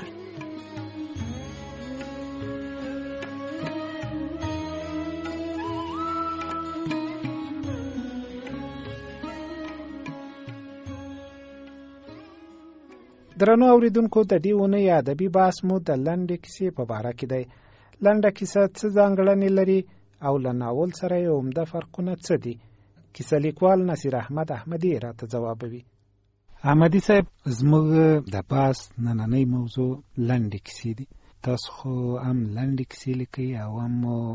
درنو اوریدونکو، د دې اونۍ ادبي بحث مو د لنډې کیسې په باره کې دی. لنډه کیسه څه ځانګړنې لري او له ناول سره یې عمده فرقونه څه دي؟ کیسه لیکوال نصیر احمد احمدي راته ځوابوي. احمدي صاحب، زموږ د بحث نننۍ موضوع لنډې کیسې دي. تاسو خو هم لنډې کیسې لیکئ او هم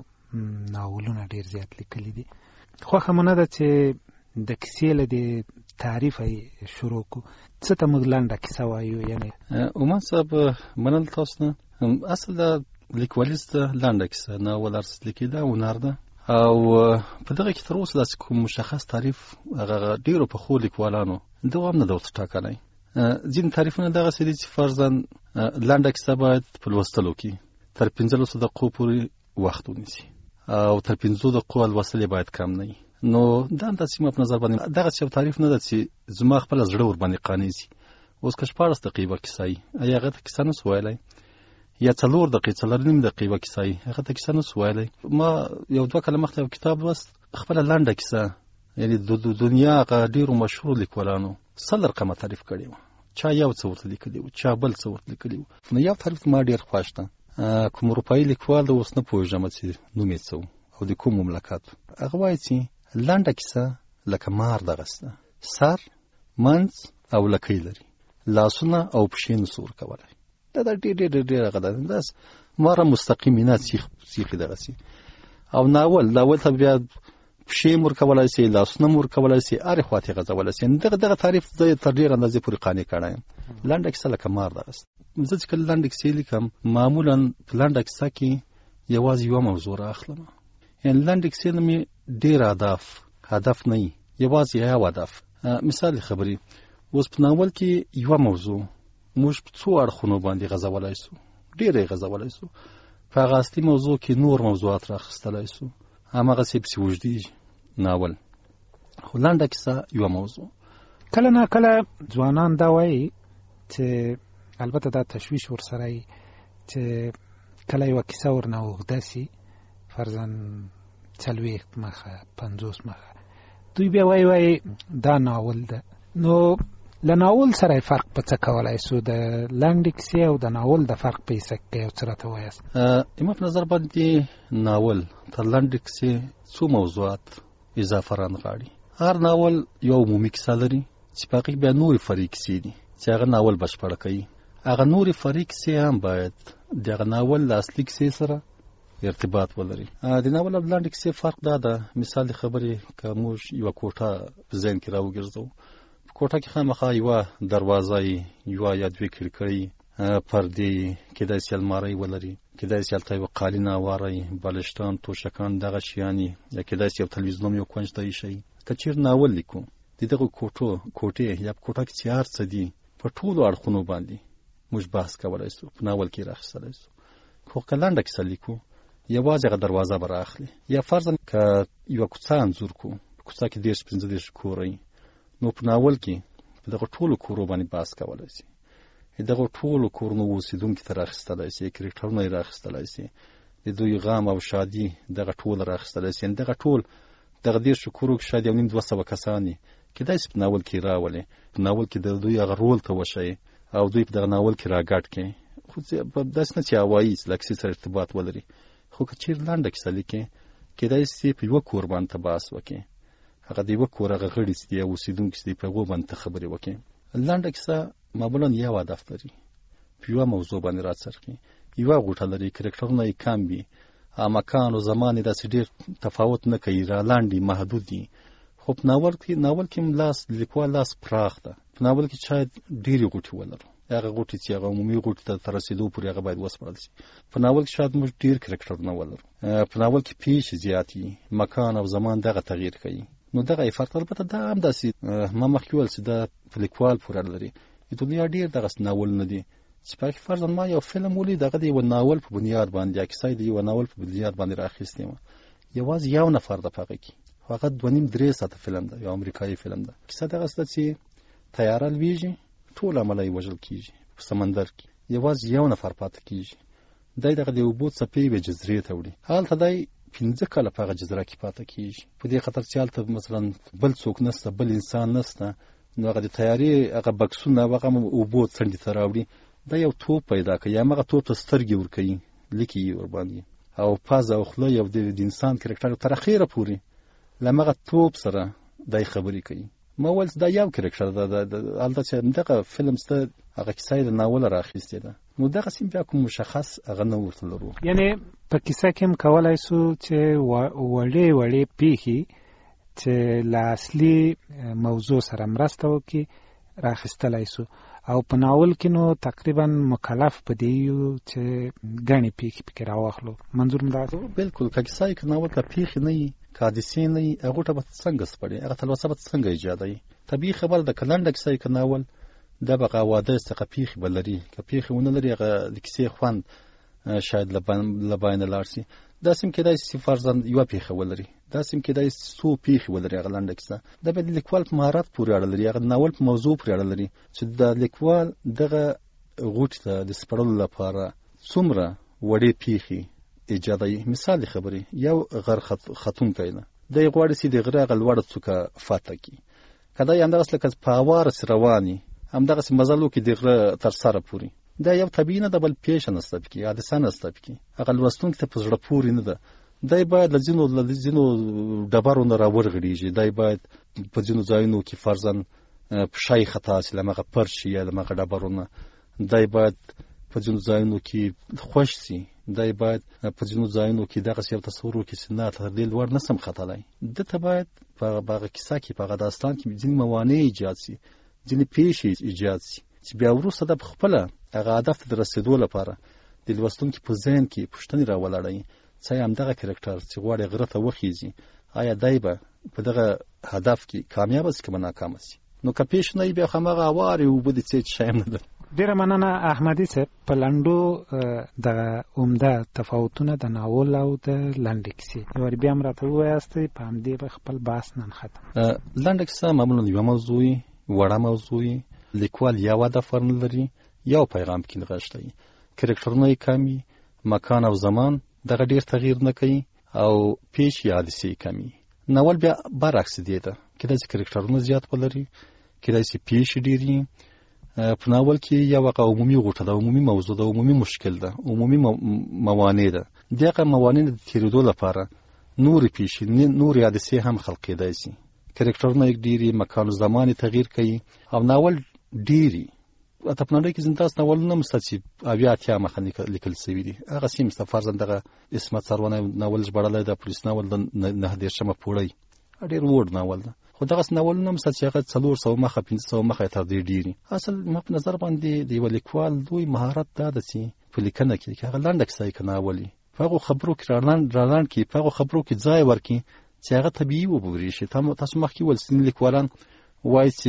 ناولونه ډېر زیات لیکلي دي. خوښه مو نه ده چې د کیسې له دې تعریفه یې شروع کړو. څه ته موږ لنډه کیسه وایو؟ یعنې عمان صاحب منل تاسو نه، اصل د لیکوالیست لنډه کیسه ناول ارس لیکي ده هنر ده او په دغه کې تر اوسه داسې کوم مشخص تعریف هغه ډېرو پخو لیکوالانو دغه هم نه ده ورته ټاکلی. ځینې تعریفونه دغسې دي چې فرضاً لنډه کیسه باید په لوستلو کې تر پنځلسو دقیقو پورې وخت ونیسي او تر پنځو دقیقو لوستل یې باید کم نه وي. نو دا همداسې ما په نظر باندې دغسې یو تعریف نه ده چې زما خپله زړه ورباندې قانع شي. اوس که شپاړس دقیقې به کیسه وي، ایا هغه ته کیسه نه سو ویلی؟ یا څلور دقیقې څلور نیم دقیقې به کیسه وي، هغه ته کیسه نه سو ویلی. ما یو دوه کاله مخکې یو کتاب لوست، خپله لنډه کیسه، یعنې د دنیا هغه ډېرو مشهورو لیکوالانو سل رقمه تعریف کړې وه. چا یو څه ورته لیکلي وو، چا بل څه ورته لیکلي وو. نو یو تعریف ما ډېر خوښ ده. کوم اروپایي لیکوال ده، اوس نه پوهېږم چې نوم یې څه و او د کوم مملکت. هغه وایي چې لنډه کیسه لکه مار دغسې ده، سر، منځ او لکۍ لري، لاسونه او پښې نه سو ورکولی. دا دا ډېر ډېر ډېر هغه ده، داس ماره مستقیم نه سیخ سیخې دغسې. او ناول ناول ته بیا پښې هم ورکولی سي، لاسونه هم ورکولی سي، هرې خوا ته یې غځولی سي. دغه دغه تعریف زه تر ډېر اندازې پورې قانع کړی یم. لنډه کیسه لکه مار دغسې. زه چې کله لنډه کیسې لیکم، معمولا په لنډه کیسه کې یوازې یوه موضوع را اخلم. یعنې لنډې کیسې نه مې ډېر اهداف هدف نه وي، یوازې یو هدف. مثال خبرې، اوس په ناول کې یوه موضوع موږ په څو اړخونو باندې غځولی سو، ډېره یې غځولی سو. په هغه اصلي موضوع کې نور موضوعات را اخیستلی سو هماغسې پسې اوږدېږي ناول. خو لنډه کیسه یوه موضوع. کله نه کله ځوانان دا وایي چې البته دا تشویش ورسره وي چې کله یوه کیسه ورنه اوږده سي فرضاً څلوېښت مخه پنځوس مخه دوی بیا وایي وایي دا ناول ده. نو له ناول سره فرق په څه کولی سو د لنډې کیسې او د ناول د فرق په حیث کې یو څه راته ووایاست؟ زما په نظر باندې ناول تر لنډې کیسې څو موضوعات اضافه رانغاړي. هر ناول یو عمومي کیسه لري چې په هغې بیا نورې فرعي کیسې دي چې هغه ناول بشپړه کوي. هغه نورې فرعي کیسې هم باید د هغه ناول له اصلي کیسې سره ارتباط ولري. د ناول او لنډې کیسې فرق دا ده، مثال د خبرې که موږ یوه کوټه په ذهن کې راوګرځو، په کوټه کې خامخا یوه دروازه یي، یوه یا دوې کړکۍ، پردې یي، کیدای سي المارۍ ولري، کیدای سي هلته یوه قالین هواره یي، بالشتان، توشکان، دغه شیان یي، یا کیدای سي یو تلویزیون یو کونج ته ایښی. که چېرې ناول لیکو د دغو کوټو کوټې یا په کوټه کې چې هر څه دي په ټولو اړخونو باندې موږ بحث کولی سو، په ناول کې راخیستلی سو. خو که لنډه کیسه لیکو یوازې هغه دروازه به رااخلي. یا فرضاً که یوه کوڅه انځور کو، په کوڅه کې دېرش پنځه دېرش کوره یي، نو په ناول کې په دغه ټولو کورو باندې بحث کولی سي، دغه ټولو کورونو اوسېدونکي ته راخیستلی سي، کرکټرونه یې راخیستلی سي، د دوی غم او شادي دغه ټول راخیستلی سي. دغه ټول دغه دېرشو کورو کې شاید یو نیم دوه سوه کسان یي، کیدای سي په ناول کې راولې، په ناول کې د دوی هغه رول ته وښیي او دوی په دغه ناول کې راګډ کړي. خو داسې نه چې هوایي چې له کیسې سره ارتباط ولري. خو که چېرې لنډه کیسه لیکې کیدای سي په یوه کور باندې ته بحث وکړې، هغه د یوه کور هغه غړي چې دي یا اوسېدونکي چې دي په هغو باندې ته خبرې وکړې. لنډه کیسه معمولا یو هدف لري، په یوه موضوع باندې راڅرخي، یوه غوټه لري، کرکټرونه یې کم وي، مکان او زمان یې داسې ډېر تفاوت نه کوي، را لاندې محدود دي. خو په ناول کې ناول کې لاس لیکوال لاس پراخ ده. په ناول کې شاید ډېرې غوټې ولرو، هغه غوټې چې هغه عمومي غوټې ته تر رسېدو پورې هغه باید وسپړل شي. په ناول کې شاید موږ ډېر کرکټرونه ولرو. په ناول کې پیښې زیات وي، مکان او زمان دغه تغییر کوي. نو دغه فرق البته دا هم داسې ما مخکې وویل چې دا په لیکوال پورې اړه لري. د دنیا ډېر دغسې ناولونه دي چې په هغې کې فرضاً ما یو فلم ولید، هغه د یوه ناول په بنیاد باندې، یا کیسه یې د یوه ناول په بنیاد باندې رااخیستې وه. یوازې یو نفر ده په هغه کې، خو هغه دوه نیم درې ساعته فلم ده، یو امریکایي فلم ده. کیسه دغسې ده چې طیاره لویږي، ټول عمله یې وژل کېږي په سمندر کې، یوازې یو نفر پاتې کېږي. دی دغه د اوبو څپې یوې جزیرې ته وړي، هلته دی پنځه کاله په هغه جزیره کې پاتې کېږي، په دې خاطر چې هلته مثلا بل څوک نسته، بل انسان نسته. نو هغه د طیارې هغه بکسونه هغه اوبو څنډې ته راوړي، دا یو توپ پیدا کوي، یا هغه توپ ته سترګې ورکوي، لیکي یې ورباندې، او پزه او خوله یو د انسان کرکټر تر اخره پورې له هغه توپ سره دی خبرې کوي. ما ویل دا یو کرکټر ده، هلته چې دغه فلم سته هغه کیسه یې د ناوله رااخیستې ده. نو دغسې بیا کوم مشخص هغه نه ورته لرو. یعنې په کیسه کې هم کولی سو چې وړې وړې پیښې چې له اصلي موضوع سره مرسته وکړي راخیستلی سو، او په ناول کې نو تقریبا مکلف په دی یو چې ګڼې پیښې پکې راواخلو. منظور م دا بلکل که کیسه یې که ناول که پیښې نه وي، که حادثې نه وي، هغو ته به څنګه سپړې، هغه تلوسه به څنګه ایجادوي؟ طبیعي خبره ده که لنډه کیسه یې که ناول دا به هغه واده څخه پیښې به لري، که پیښې ونه لري هغه د کیسې خوند شاید له باینه لاړ شي. داسې هم کېدای شي فرضاً یوه پیښه ولري، داسې هم کېدای شي څو پیښې ولري هغه لنډه کیسه. دا بیا د لیکوال په مهارت پورې اړه لري، هغه د ناول په موضوع پورې اړه لري چې د لیکوال دغه غوټې ته د سپړلو لپاره څومره وړې پیښې ایجادوي. مثال د خبرې یو غر ختونکی ده، دی غواړي چې د غره هغه لوړه څوکه فتح کړي. که دی همدغسې لکه په هواره چې روان وي، همدغسې مزل وکړي د غره تر سره پورې، دا یو طبیعي نه ده، بل پیښه نسته پکې، حادثه نسته پکې، هغه لوستونکي ته په زړه پورې نه ده. دی باید له ځینو له ځینو ډبرو نه راورغړېږي، دی باید په ځینو ځایونو کې فرضاً پښه یې خطا شي له همغه پرچ شي یا له همغه ډبرو نه، دی باید په ځینو ځایونو کې خوش شي، دی باید په ځینو ځایونو کې دغسې یو تصور وکړي چې نه تر دې لوړ نسم ختلی. ده ته باید په هغه کیسه کې، په هغه داستان کې ځینې موانع ایجاد شي، ځینې پیښې ایجاد شي چې بیا وروسته ده په خپله هغه هدف ته د رسېدو لپاره د لوستونکي په ذهن کې پوښتنې راولاړوي چې همدغه کرکټر چې غواړي غره ته وخیږي، آیا دی به په دغه هدف کې کامیابه شي که به ناکامه شي؟ نو که پیښ نه وي بیا هماغه هوارې اوبه دي څه شی هم نه ده. ډیره مننه احمدي صاحب. په لنډو د عمده تفاوتونه د ناول او د لنډې کیسې یو بیا هم راته ووایاستئ، په همدې به خپل بحث نن ختم. لنډه کیسه معمولا یوه موضوع وي، وړه موضوع وي، لیکوال یو هدف ورنه لري، یو پیغام کې نغښتی، کرکټرونه یې کم وي، مکان او زمان دغه ډېر تغییر نه کوي او پیش یا حادثې یې کم وي. ناول بیا برعکس دی ده، کیدای شي کرکټرونه زیات ولري، کیدای شي پیش ډېر وي. په ناول کې یو هغه عمومي غوټه ده، عمومي موضوع ده، عمومي مشکل ده، عمومي موانع ده. دغه موانع د تېرېدو لپاره نورې پیښې، نورې حادثې هم خلق کېدای شي. کرکټرونه یې ډېرې، مکان و زمان یې تغییر کوي او ناول ډېرې حتی په نړۍ کې ځینې داسې ناولونه هم شته چې اویا اتیا مخه لیکل شوي دي. هغه سیم شته، فرضاً دغه عصمت سروانه ناول ژباړلی ده، پولیس ناول د نهه دېرشمه پوړۍ، ډېر ووړ ناول ده. خو دغسې ناولونه هم شته چې هغه څلور سوه مخه، پنځه سوه مخه تر دې ډېر دي. اصل ما په نظر باندې د یوه لیکوال لوی مهارت دا ده چې په لیکنه کې که هغه لنډه کیسه یې که ناول وي، په هغو خبرو کې رالاند کړي، په هغو خبرو کې ځای ورکړي چې هغه طبیعي وبرېښي. تاسو مخکې وویل ځینې لیکوالان وایي چې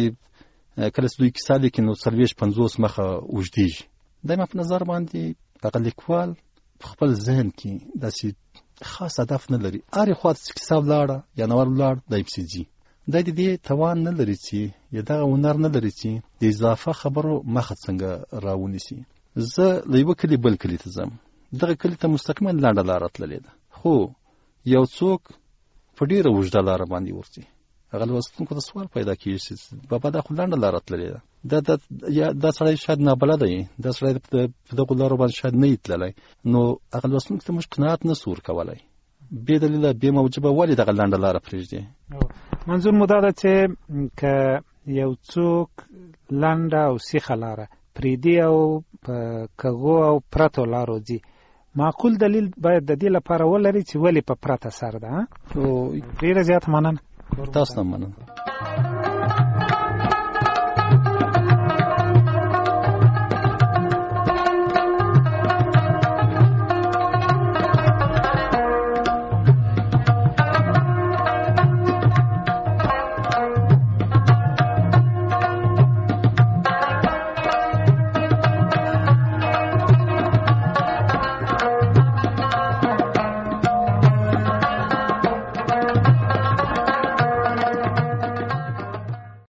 کله چې دوی کیسه لیکي نو څلوېښت پنځوس مخه اوږدېږي. دا ما په نظر باندې هغه لیکوال په خپل ذهن کې داسې خاص هدف نه لري، هرې خوا ته چې کیسه ولاړه یا ناول ولاړ دی پسې ځي. دا د دې توان نه لري چې یا دغه هنر نه لري چې د اضافه خبرو مخه څنګه راونیسي. زه له یوه کلي بل کلي ته ځم، دغه کلي ته مستقیما لنډه لاره تللې ده، خو یو څوک په ډېره اوږده لاره باندې ورځي. هغه لوستونکو ته سوال پیدا کېږي چې بابا دا خو لنډه لاره تللې ده، دا یا دا سړی شاید نابلده وي، دا سړی په دغو لارو باندې شاید نه وي تللی. نو هغه لوستونکو ته موږ قناعت نه سو ورکولی، بې دلیله بې موجبه ولې دغه لنډه لاره پرېږدي. منظور مو دا ده چې که یو څوک لنډه او سیخه لاره پرېږدي او په کږو او پرتو لارو ځي، معقول دلیل باید د دې لپاره ولري چې ولې په پرته سر ده. ډېره زیاته مننه. تاسو هم مننه.